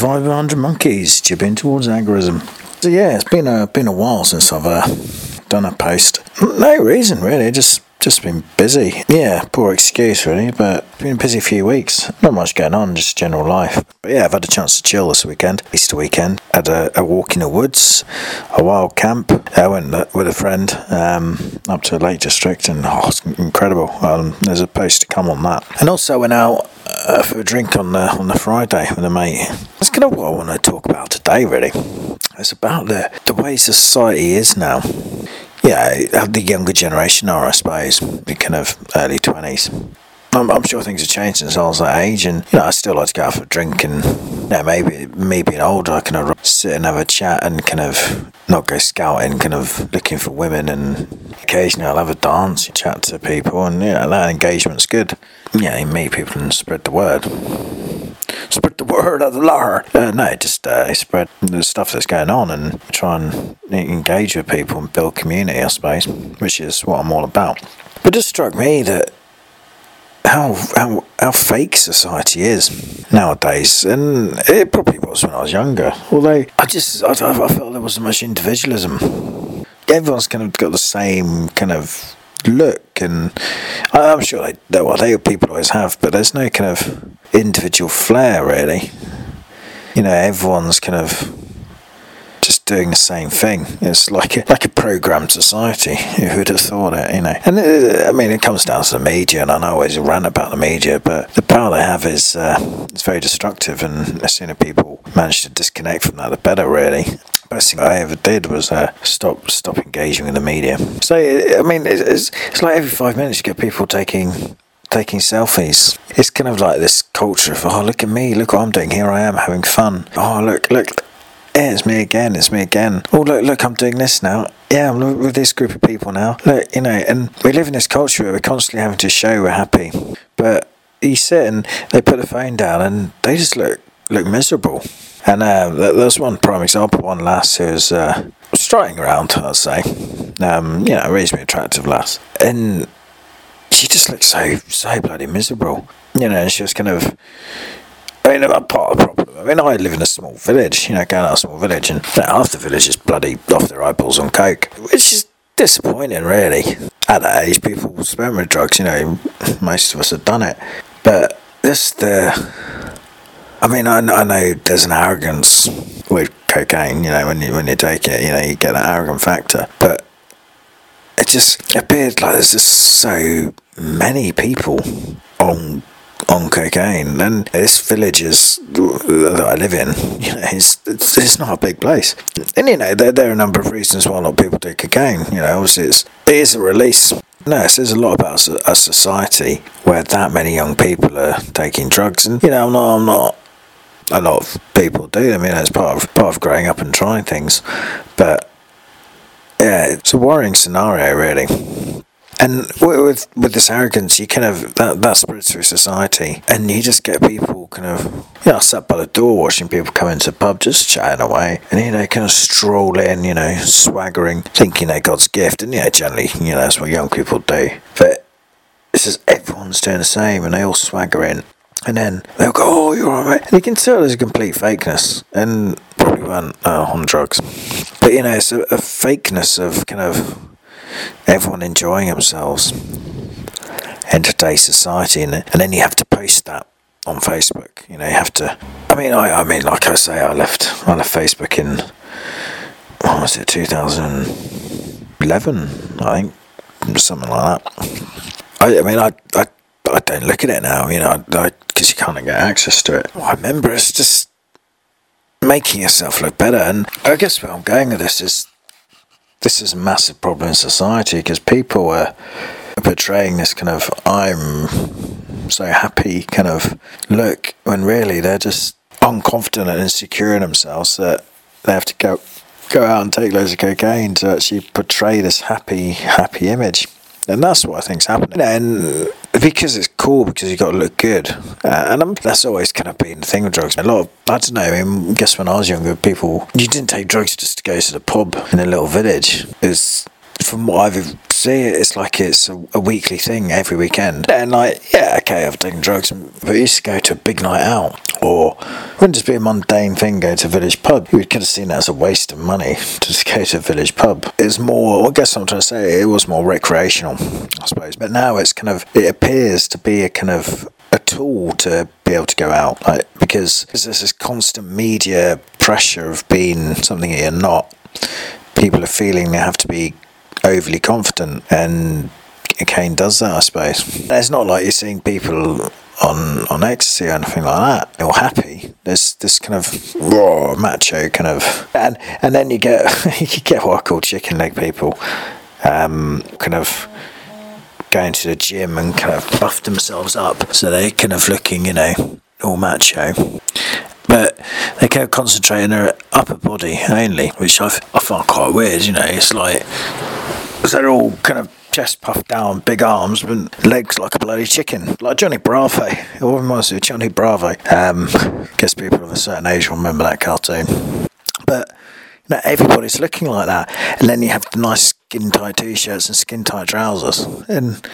Survival 100 Monkeys, chipping towards agorism. So yeah, it's been a while since I've done a post. No reason really, just been busy. Yeah, poor excuse really, but been a busy few weeks. Not much going on, just general life. But yeah, I've had a chance to chill this weekend, Easter weekend. Had a walk in the woods, a wild camp. I went with a friend up to Lake District, and it's incredible. There's a post to come on that. And also went out for a drink on the Friday with a mate. That's kind of what I want to talk about today really. It's about the way society is now. Yeah, the younger generation are, I suppose, the kind of early 20s. I'm sure things have changed since I was that age, and I still like to go out for a drink, and maybe me being older, I kind of sit and have a chat and kind of not go scouting, kind of looking for women, and occasionally I'll have a dance, chat to people, and that engagement's good. Yeah, you meet people and spread the word. Spread the word of the Lord. Just spread the stuff that's going on and try and engage with people and build community, I suppose, which is what I'm all about. But it just struck me that how fake society is nowadays, and it probably was when I was younger. Although I felt there wasn't much individualism. Everyone's kind of got the same kind of look, and I'm sure people always have, but there's no kind of individual flair really. Everyone's kind of just doing the same thing. It's like a programmed society. Who would have thought it? And it comes down to the media, and I always rant about the media, but the power they have is it's very destructive, and the sooner people manage to disconnect from that, the better really. Best thing I ever did was stop engaging with the media. So it's like every 5 minutes you get people taking selfies. It's kind of like this culture of, oh, look at me, look what I'm doing, here I am having fun. Oh, look, yeah, it's me again. Oh, look, I'm doing this now. Yeah, I'm with this group of people now. Look, and we live in this culture where we're constantly having to show we're happy. But you sit and they put the phone down and they just look miserable. And there's one prime example, one lass who was strutting around, I'd say. A reasonably attractive lass. And she just looked so bloody miserable. And she was kind of... part of the problem. I live in a small village, going out of a small village, and half the village is bloody off their eyeballs on coke, which is disappointing, really. At that age, people experiment with drugs, most of us have done it. But I know there's an arrogance with cocaine, when you take it, you get that arrogant factor. But it just appeared like there's just so many people on cocaine, and this village that I live in, it's not a big place, and there are a number of reasons why a lot of people do cocaine. Obviously it is a release. No, it says a lot about a society where that many young people are taking drugs, and I'm not. A lot of people do. It's part of growing up and trying things, but yeah, it's a worrying scenario really. And with this arrogance, you kind of that spreads through society, and you just get people kind of sat by the door watching people come into the pub just chatting away, and kind of stroll in, swaggering, thinking they're God's gift, and generally that's what young people do. But it's just everyone's doing the same, and they all swagger in, and then they'll go, "Oh, you're alright," mate. And you can tell there's a complete fakeness, and probably weren't on drugs, but it's a fakeness of kind of everyone enjoying themselves in today's society, and then you have to post that on Facebook. You have to. Like I say, I left Facebook in, what was it, 2011, I think, something like that. I don't look at it now, because you can't get access to it. What I remember is just making yourself look better, and I guess where I'm going with this is a massive problem in society, because people are portraying this kind of I'm so happy kind of look, when really they're just unconfident and insecure in themselves that they have to go out and take loads of cocaine to actually portray this happy image. And that's what I think's happening. And because it's cool, because you've got to look good. That's always kind of been the thing with drugs. A lot of, I don't know, I guess when I was younger, you didn't take drugs just to go to the pub in a little village. It's from what I've seen, it's like it's a weekly thing every weekend. And like, yeah, okay, I've taken drugs, but I used to go to a big night out, or it wouldn't just be a mundane thing, go to a village pub. You could have seen that as a waste of money to just go to a village pub. It's more, I guess I'm trying to say, it was more recreational, I suppose. But now it's kind of, it appears to be a kind of a tool to be able to go out, like, because there's this constant media pressure of being something that you're not. People are feeling they have to be overly confident, and Kane does that, I suppose. It's not like you're seeing people on ecstasy or anything like that, or happy. There's this kind of raw macho kind of, and then you get what I call chicken leg people, kind of going to the gym and kind of buff themselves up so they're kind of looking, all macho. But they kind of concentrate on their upper body only, which I find quite weird, It's like they're all kind of chest puffed down, big arms, but legs like a bloody chicken, like Johnny Bravo. It all reminds me of Johnny Bravo. Guess people of a certain age will remember that cartoon. But everybody's looking like that, and then you have the nice skin tight t-shirts and skin tight trousers, and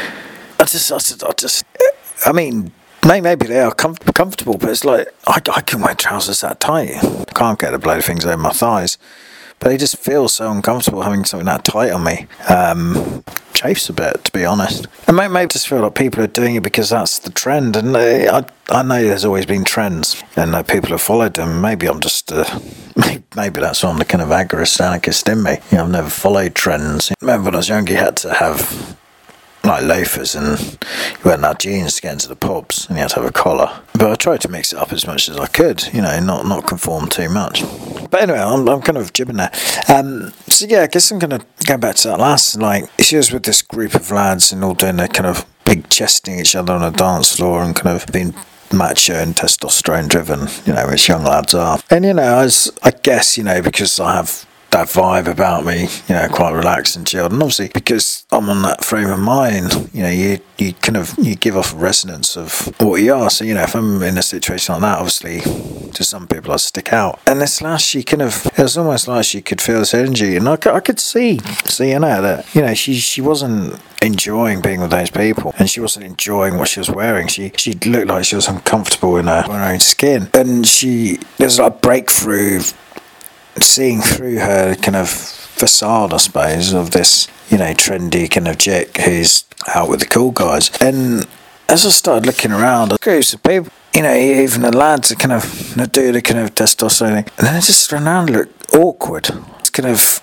I mean, maybe they are comfortable, but it's like I can wear trousers that tight. I can't get the bloody things over my thighs, but they just feel so uncomfortable having something that tight on me. Chafes a bit, to be honest. And maybe just feel like people are doing it because that's the trend, and I know there's always been trends, and people have followed them. Maybe I'm just maybe that's why I'm the kind of agorist anarchist in me. I've never followed trends. Remember when I was younger, you had to have like loafers, and you wouldn't have jeans to get into the pubs, and you had to have a collar. But I tried to mix it up as much as I could, not conform too much. But anyway, I'm kind of jibbing there. So yeah, I guess I'm gonna go back to that last. Like, she was with this group of lads and all doing their kind of big chesting each other on a dance floor and kind of being macho and testosterone driven, which young lads are. And I guess because I have that vibe about me, quite relaxed and chilled, and obviously because I'm on that frame of mind, you give off a resonance of what you are. So if I'm in a situation like that, obviously to some people I stick out. And this last, it was almost like she could feel this energy, and I could see that she wasn't enjoying being with those people, and she wasn't enjoying what she was wearing. She looked like she was uncomfortable in her own skin, and there's like a breakthrough, seeing through her kind of facade, I suppose, of this, trendy kind of chick who's out with the cool guys. And as I started looking around, groups of people, even the lads that kind of do the kind of testosterone thing, and then they just run around and look awkward. It's kind of,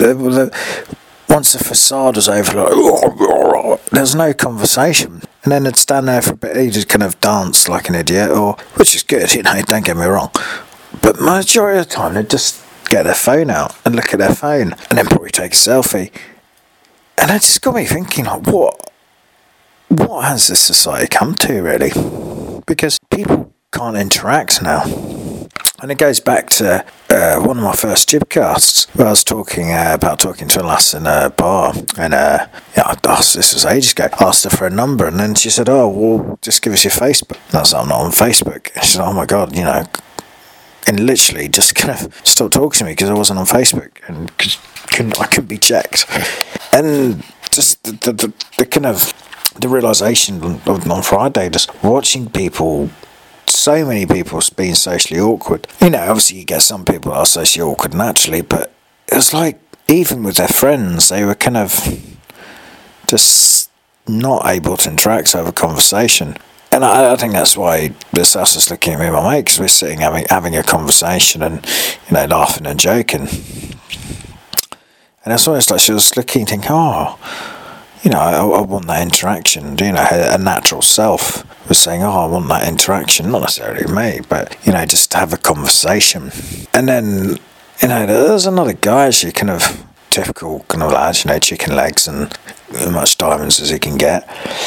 once the facade was over, like, there's no conversation. And then they'd stand there for a bit, he'd just kind of dance like an idiot, which is good, don't get me wrong. But majority of the time, they'd just get their phone out and look at their phone, and then probably take a selfie. And it just got me thinking, like, what has this society come to, really? Because people can't interact now. And it goes back to one of my first Jibcasts, where I was talking to a lass in a bar, and this was ages ago. I asked her for a number, and then she said, "Oh, well, just give us your Facebook." And I said, "I'm not on Facebook." And she said, "Oh my God, and literally just kind of stopped talking to me because I wasn't on Facebook, and I couldn't be checked. And just the kind of the realisation on Friday, just watching people, so many people being socially awkward. Obviously you get some people that are socially awkward naturally, but it was like, even with their friends, they were kind of just not able to interact, to have a conversation. And I think that's why this house was looking at me and my mate, because we're sitting having a conversation and, laughing and joking. And it's almost like she was looking, thinking, I want that interaction. Her natural self was saying, I want that interaction. Not necessarily me, but, just to have a conversation. And then, there's another guy, actually, kind of typical kind of lad, chicken legs and as much diamonds as he can get.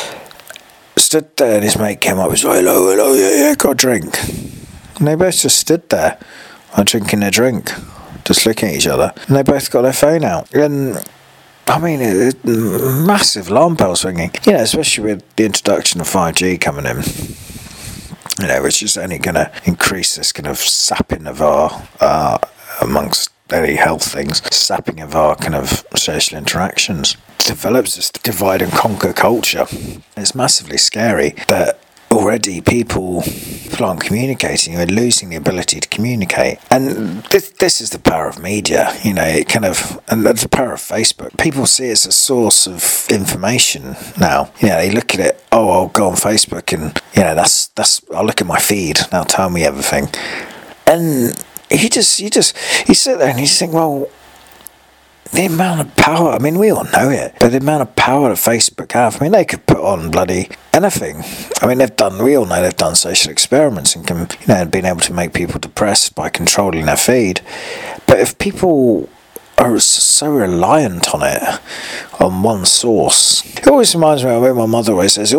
Stood there, and his mate came up and was like, hello, yeah, got a drink. And they both just stood there, drinking their drink, just looking at each other. And they both got their phone out. And, I mean, massive alarm bell swinging. Especially with the introduction of 5G coming in. Which is only going to increase this kind of sapping of our amongst any health things, sapping of our kind of social interactions. Develops this divide and conquer culture. It's massively scary that already people aren't communicating. We're losing the ability to communicate, and this is the power of media. And the power of Facebook. People see it as a source of information now. They look at it. Oh, I'll go on Facebook, and that's. I'll look at my feed. Now tell me everything, and you sit there and you think, well, the amount of power, I mean, we all know it, but the amount of power that Facebook have, I mean, they could put on bloody anything. I mean, we all know they've done social experiments and been able to make people depressed by controlling their feed. But if people are so reliant on it, on one source, it always reminds me of when my mother always says,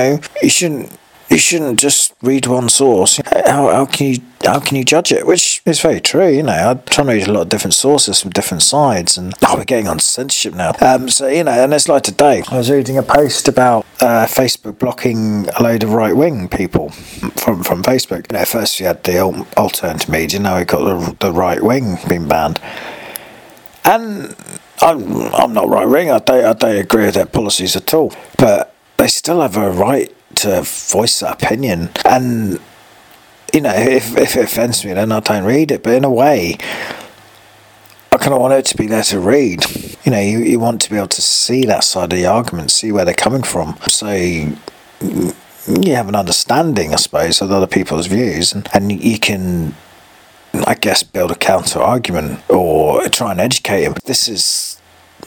you shouldn't just read one source. How can you judge it? Which is very true. I try to read a lot of different sources from different sides, and we're getting on censorship now. And it's like today, I was reading a post about Facebook blocking a load of right-wing people from Facebook. First we had the alternative media, now we've got the right-wing being banned. And I'm not right-wing. I don't agree with their policies at all, but they still have a right to voice that opinion. And if it offends me, then I don't read it. But in a way, I kind of want it to be there to read. You want to be able to see that side of the argument, see where they're coming from, so you have an understanding, I suppose, of other people's views, and you can, I guess, build a counter argument or try and educate them. This is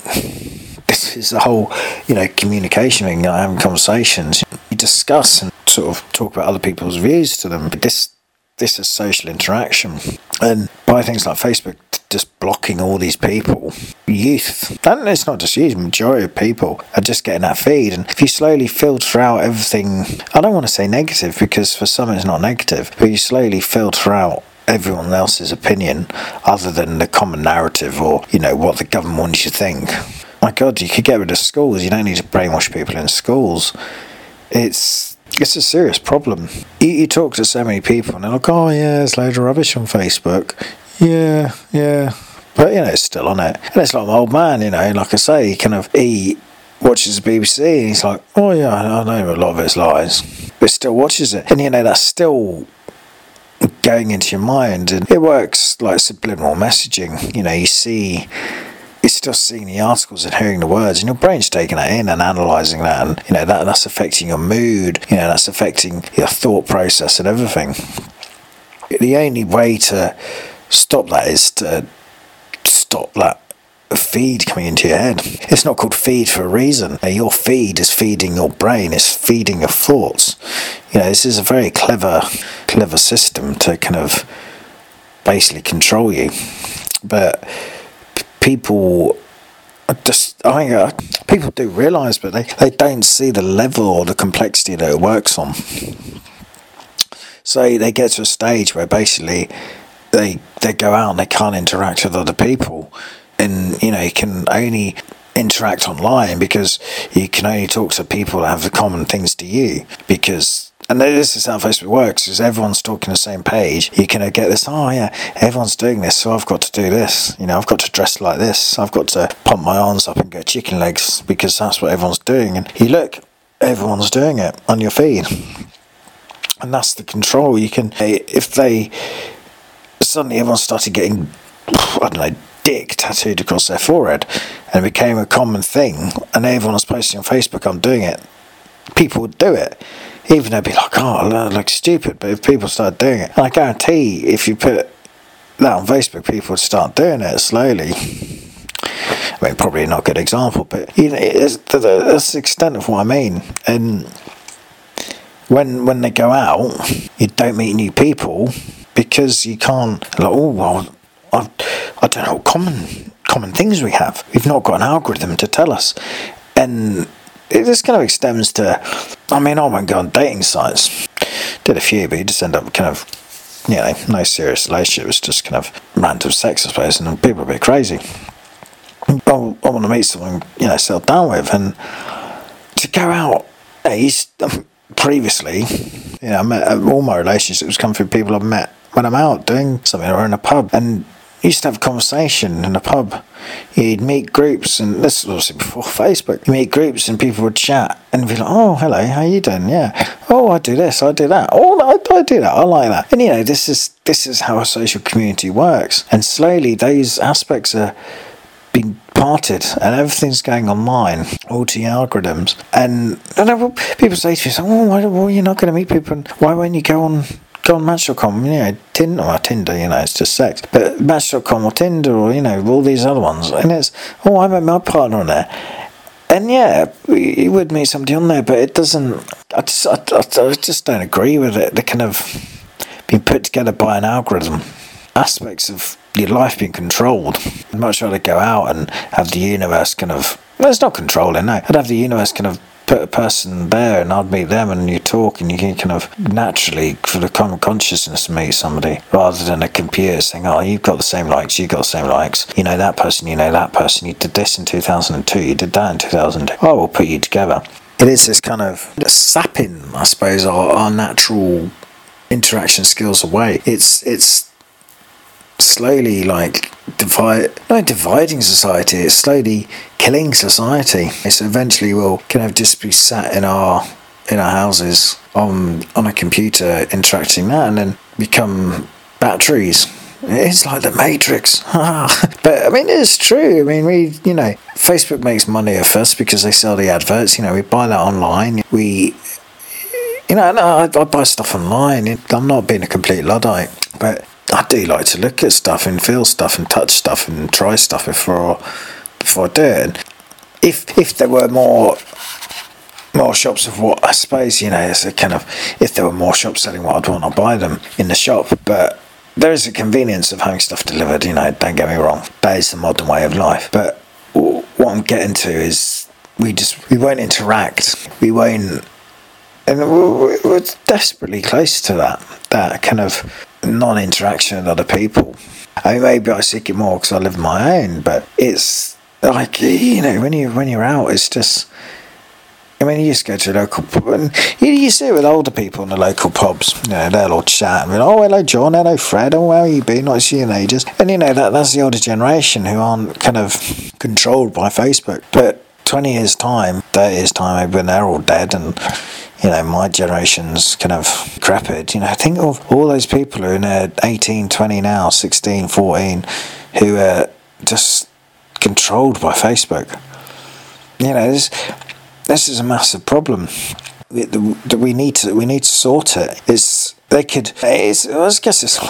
the whole, communication thing, having conversations. You discuss and sort of talk about other people's views to them. But this is social interaction. And by things like Facebook just blocking all these people, youth, and it's not just youth, the majority of people are just getting that feed. And if you slowly filter out everything, I don't want to say negative, because for some it's not negative, but you slowly filter out everyone else's opinion other than the common narrative or, what the government wants you to think. My God, you could get rid of schools. You don't need to brainwash people in schools. It's a serious problem. You talk to so many people and they're like, oh yeah, there's a load of rubbish on Facebook. Yeah. But, it's still on it. And it's like my old man, like I say, he watches the BBC and he's like, oh yeah, I know a lot of it's lies. But still watches it. And, that's still going into your mind. And it works like subliminal messaging. You're still seeing the articles and hearing the words, and your brain's taking that in and analysing that, and that's affecting your mood, that's affecting your thought process and everything. The only way to stop that is to stop that feed coming into your head. It's not called feed for a reason. Your feed is feeding your brain, it's feeding your thoughts. This is a very clever system to kind of basically control you. But people people do realise, but they don't see the level or the complexity that it works on. So they get to a stage where basically they go out and they can't interact with other people, and you can only interact online because you can only talk to people that have the common things to you, and this is how Facebook works, is everyone's talking the same page. You can get this, oh yeah, everyone's doing this, so I've got to do this. I've got to dress like this. I've got to pump my arms up and get chicken legs because that's what everyone's doing. And you look, everyone's doing it on your feed. And that's the control. If suddenly everyone started getting, dick tattooed across their forehead, and it became a common thing, and everyone was posting on Facebook, I'm doing it, people would do it. Even they'd be like, oh, I look stupid. But if people start doing it, and I guarantee if you put that on Facebook, people would start doing it slowly. I mean, probably not a good example, but that's the extent of what I mean. And when they go out, you don't meet new people because you can't. Like, oh well, I don't know what common things we have. We've not got an algorithm to tell us, and this kind of extends to, I won't go on dating sites. Did a few, but you just end up kind of, no serious relationship. It's just kind of random sex, I suppose, and people are a bit crazy. I want to meet someone, settle down with, and to go out. Previously, I met all my relationships come through people I've met when I'm out doing something or in a pub, and You used to have a conversation in a pub. You'd meet groups, and this was obviously before Facebook. You meet groups and people would chat and be like, oh, hello, how you doing? Yeah. Oh, I do this, I do that. Oh, I do that, I like that. And this is how a social community works. And slowly those aspects are being parted and everything's going online, all to algorithms. And I know people say to me, why you're not going to meet people, and why won't you go on Match.com, Tinder, it's just sex. But Match.com or Tinder or, all these other ones. And it's, I met my partner on there. And yeah, you would meet somebody on there, but it doesn't, I just don't agree with it. They're kind of being put together by an algorithm. Aspects of your life being controlled. I'd much rather go out and have the universe it's not controlling, no. I'd have the universe put a person there and I'd meet them and you talk and you can naturally, for the common consciousness, meet somebody rather than a computer saying, oh, you've got the same likes, you've got the same likes, that person, that person, you did this in 2002, you did that in 2002, oh, we'll put you together. It is this kind of sapping, I suppose, our natural interaction skills away. It's slowly dividing society. It's slowly killing society. So eventually we'll just be sat in our houses on a computer interacting that and then become batteries. It's like the Matrix. But it's true. Facebook makes money off us because they sell the adverts. We buy that online. I buy stuff online. I'm not being a complete Luddite, but I do like to look at stuff and feel stuff and touch stuff and try stuff before I do it. If there were more shops of what I suppose, it's a kind of, if there were more shops selling what I'd want, I'd buy them in the shop. But there is a convenience of having stuff delivered, don't get me wrong. That is the modern way of life. But what I'm getting to is we won't interact. We won't, and we're desperately close to that kind of non-interaction with other people. Maybe I seek it more because I live my own, but it's like, when you're out, it's just, you just go to a local pub and you see it with older people in the local pubs. They'll all chat and be like, oh, hello John, hello Fred, oh, how you been, not see you in ages. And that's the older generation who aren't kind of controlled by Facebook. But 20 years time, 30 years time, when they're all dead and my generation's kind of decrepit, think of all those people who are in their 18, 20 now, 16, 14, who are just controlled by Facebook. This is a massive problem. We need to sort it. I guess it's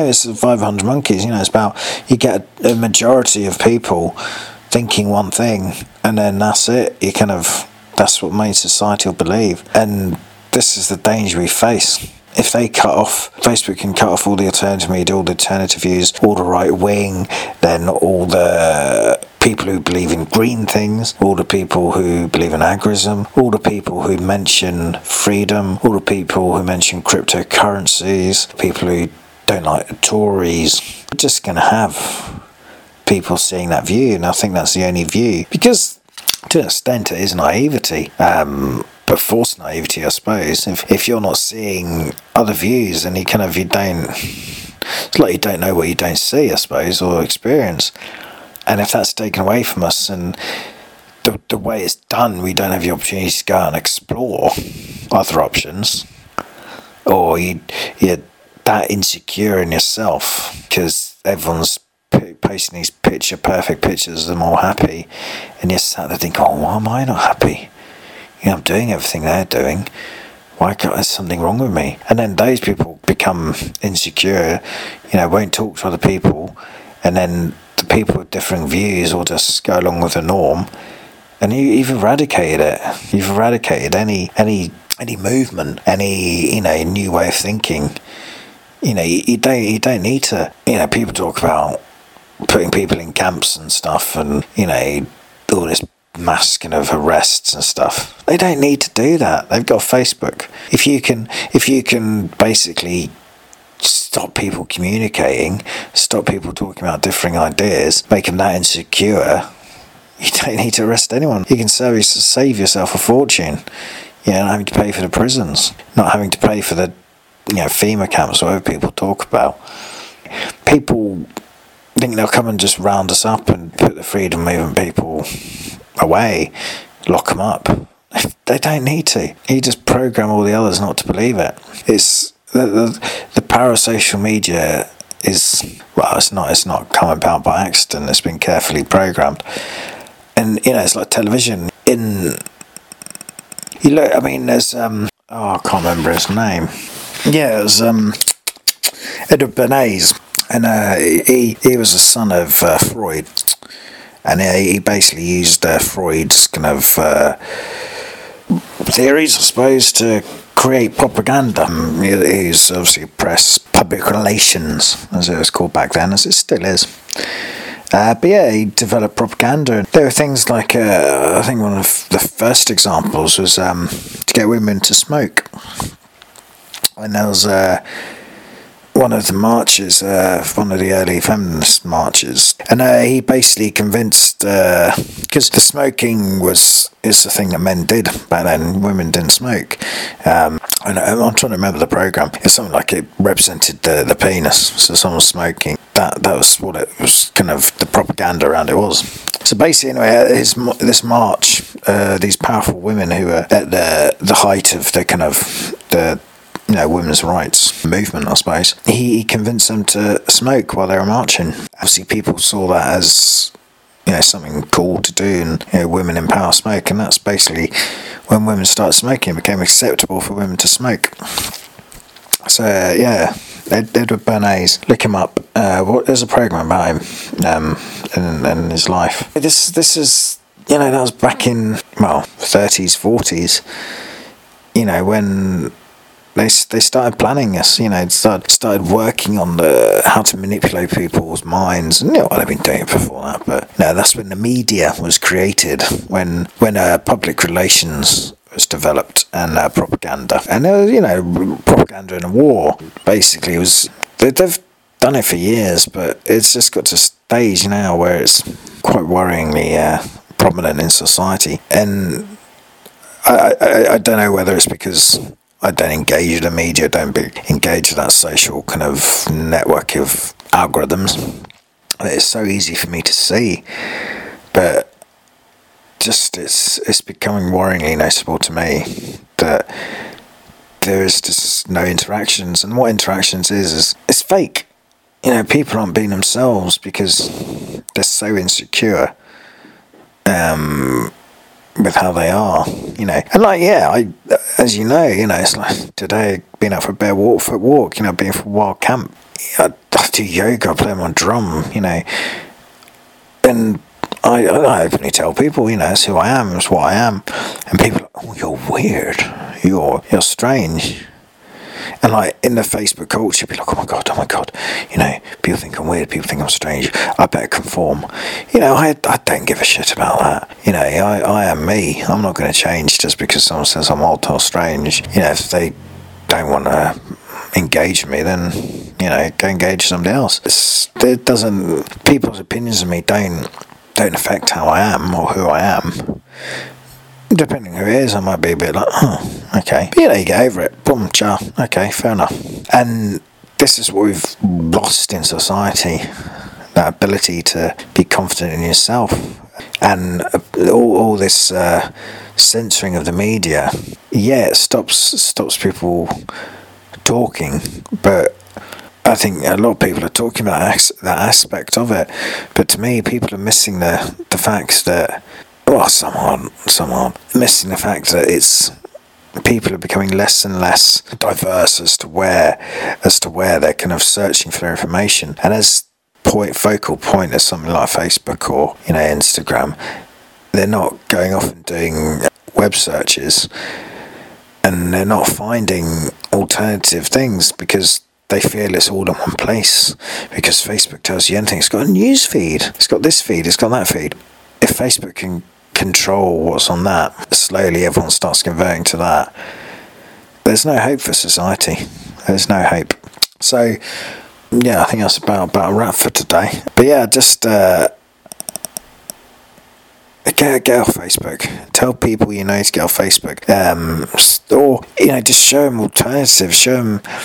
500 monkeys. It's about, you get a majority of people thinking one thing, and then that's it. That's what main society will believe. And this is the danger we face. If they Facebook can cut off all the alternative media, all the alternative views, all the right wing, then all the people who believe in green things, all the people who believe in agorism, all the people who mention freedom, all the people who mention cryptocurrencies, people who don't like the Tories. We're just going to have people seeing that view, and I think that's the only view. Because to an extent, it is naivety, but forced naivety, I suppose. If you're not seeing other views, then you don't. It's like you don't know what you don't see, I suppose, or experience. And if that's taken away from us, and the way it's done, we don't have the opportunity to go and explore other options, or you're that insecure in yourself because everyone's posting these perfect pictures of them all happy, and you're sat there thinking, oh, why am I not happy? I'm doing everything they're doing. Why can't there's something wrong with me? And then those people become insecure, won't talk to other people, and then the people with differing views will just go along with the norm, and you've eradicated it. You've eradicated any movement, any new way of thinking. You don't need to. People talk about putting people in camps and stuff, and all this mass kind of arrests and stuff. They don't need to do that. They've got Facebook. If you can basically stop people communicating, stop people talking about differing ideas, make them that insecure, you don't need to arrest anyone. You can save yourself a fortune. Not having to pay for the prisons, not having to pay for the FEMA camps, whatever people talk about. People think they'll come and just round us up and put the freedom movement people away, lock them up. They don't need to. You just program all the others not to believe it. It's the power of social media is, well, it's not come about by accident. It's been carefully programmed, and it's like television. There's I can't remember his name. Yeah, it was Edward Bernays, and he was a son of Freud, and he basically used Freud's kind of theories, I suppose, to create propaganda. He was obviously public relations, as it was called back then, as it still is. But yeah, he developed propaganda. There were things like, I think one of the first examples was to get women to smoke. And there was one of the marches, one of the early feminist marches, and he basically convinced, because the smoking is the thing that men did back then, women didn't smoke. And I'm trying to remember the program. It's something like it represented the penis, so someone smoking. That was what it was, kind of the propaganda around it was. So basically, anyway, this march, these powerful women who were at the height of the kind of the women's rights movement, I suppose, he convinced them to smoke while they were marching. Obviously, people saw that as something cool to do, and women in power smoke, and that's basically when women started smoking, it became acceptable for women to smoke. So yeah, Edward Bernays, look him up. There's a program about him and his life. This is that was back in 30s, 40s. When they started planning this, started working on how to manipulate people's minds, and they've been doing it before that, but no, that's when the media was created, when public relations was developed, and propaganda, and propaganda in a war basically was. They've done it for years, but it's just got to a stage now where it's quite worryingly prominent in society, and I don't know whether it's because I don't engage with the media, don't engage with that social kind of network of algorithms. It's so easy for me to see, but just it's becoming worryingly noticeable to me that there is just no interactions, and what interactions is it's fake. People aren't being themselves because they're so insecure with how they are, and as it's like today, being out for a barefoot walk, being for a wild camp, I do yoga, I play my drum, and I openly tell people, it's who I am, it's what I am, and people are like, oh, you're weird, you're strange. And like in the Facebook culture, be like, oh my god, people think I'm weird, people think I'm strange, I better conform. I don't give a shit about that. I am me. I'm not going to change just because someone says I'm odd or strange. If they don't want to engage with me, then go engage with somebody else. People's opinions of me don't affect how I am or who I am. Depending who it is, I might be a bit like, oh, okay. But you get over it. Boom, cha. Okay, fair enough. And this is what we've lost in society, that ability to be confident in yourself. And all this censoring of the media, it stops people talking, but I think a lot of people are talking about that aspect of it. But to me, people are missing the fact that, someone missing the fact that it's people are becoming less and less diverse as to where they're kind of searching for their information, and as focal point as something like Facebook or Instagram, they're not going off and doing web searches, and they're not finding alternative things because they feel it's all in one place, because Facebook tells you anything. It's got a news feed, it's got this feed, it's got that feed. If Facebook can control what's on that, slowly everyone starts converting to that, there's no hope for society. There's no hope. So I think that's about a wrap for today. But just get off Facebook. Tell people to get off Facebook, or just show them alternatives. Show them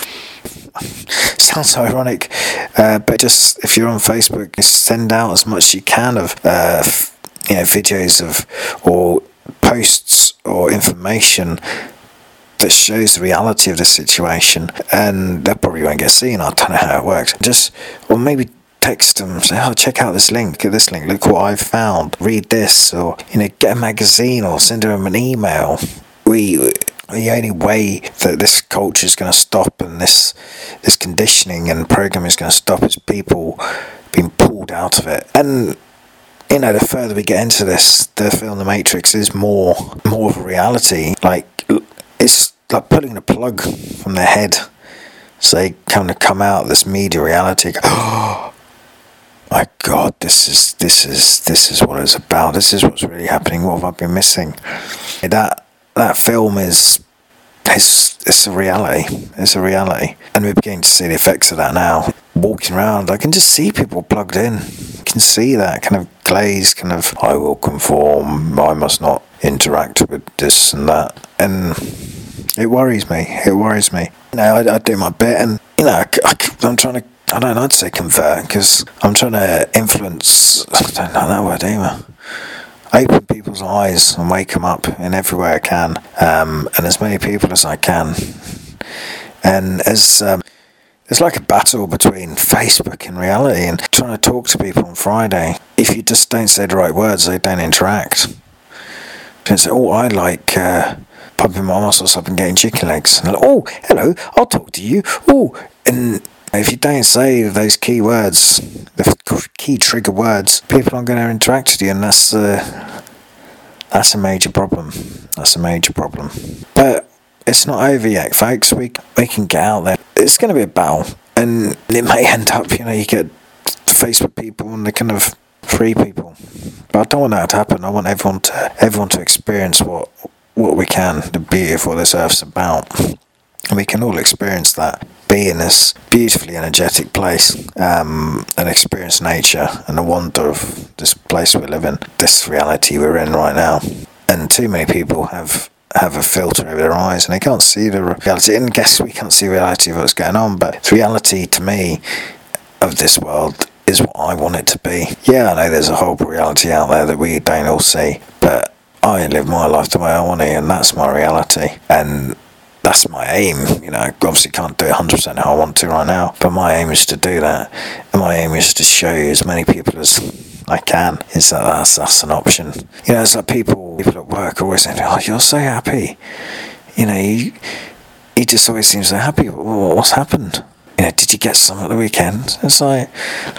Sounds ironic, but just if you're on Facebook, just send out as much as you can of videos of or posts or information that shows the reality of the situation, and they probably won't get seen. I don't know how it works. Or maybe text them, say, oh, check out this link, get this link, look what I've found, read this, or get a magazine or send them an email. The only way that this culture is going to stop and this conditioning and programming is going to stop is people being pulled out of it. And the further we get into this, the film The Matrix is more of a reality. Like, it's like pulling the plug from their head, so they kind of come out of this media reality. Oh my God, this is what it's about. This is what's really happening. What have I been missing? That film is it's a reality. It's a reality, and we're beginning to see the effects of that now. Walking around, I can just see people plugged in. You can see that kind of glaze, kind of, I will conform, I must not interact with this and that, and it worries me. I do my bit, and I'm trying to, I don't know how to say convert, because I'm trying to influence, I don't know that word either, open people's eyes and wake them up in every way I can, and as many people as I can. And as it's like a battle between Facebook and reality, and trying to talk to people on Friday. If you just don't say the right words, they don't interact. You can say, oh, I like pumping my muscles up and getting chicken legs. And like, oh, hello, I'll talk to you. Oh, and if you don't say those key words, the key trigger words, people aren't going to interact with you, and that's a major problem. That's a major problem. But it's not over yet, folks. We can get out there. It's going to be a battle, and it may end up, you get the Facebook people and the kind of free people. But I don't want that to happen. I want everyone to experience what we can, the beauty of what this earth's about. And we can all experience that, be in this beautifully energetic place, and experience nature and the wonder of this place we live in, this reality we're in right now. And too many people have a filter over their eyes, and they can't see the reality. And guess we can't see the reality of what's going on, but the reality to me of this world is what I want it to be. Yeah, I know there's a whole reality out there that we don't all see, but I live my life the way I want it, and that's my reality, and that's my aim. I obviously can't do it 100% how I want to right now, but my aim is to do that, and my aim is to show you as many people as I can. Is that's an option. It's like people at work always saying, oh, you're so happy. He just always seems so happy. What's happened? Did you get some at the weekend? It's like,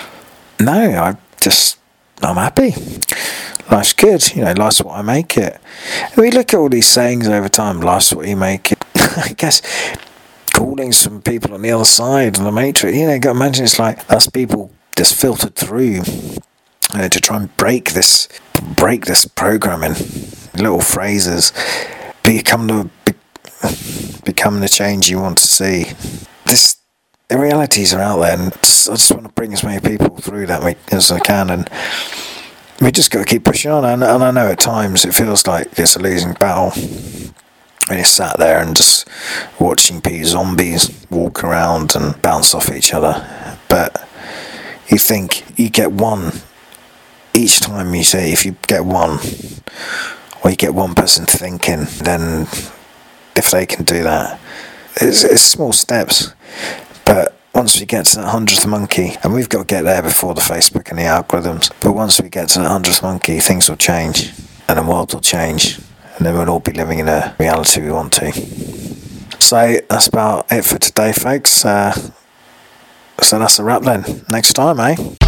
no, I'm happy. Life's good. Life's what I make it. And we look at all these sayings over time. Life's what you make it. I guess callings from people on the other side of the matrix. You got to imagine it's like that's people just filtered through to try and break this programming. Little phrases, become the change you want to see. The realities are out there, and I just want to bring as many people through that as I can, and we just got to keep pushing on. And I know at times it feels like it's a losing battle when you're sat there and just watching zombies walk around and bounce off each other. But you think you get one each time. You say, if you get one, or you get one person thinking, then if they can do that, it's small steps. But once we get to that 100th monkey, and we've got to get there before the Facebook and the algorithms, but once we get to that 100th monkey, things will change, and the world will change, and then we'll all be living in a reality we want to. So that's about it for today, folks. So that's a wrap then. Next time, eh?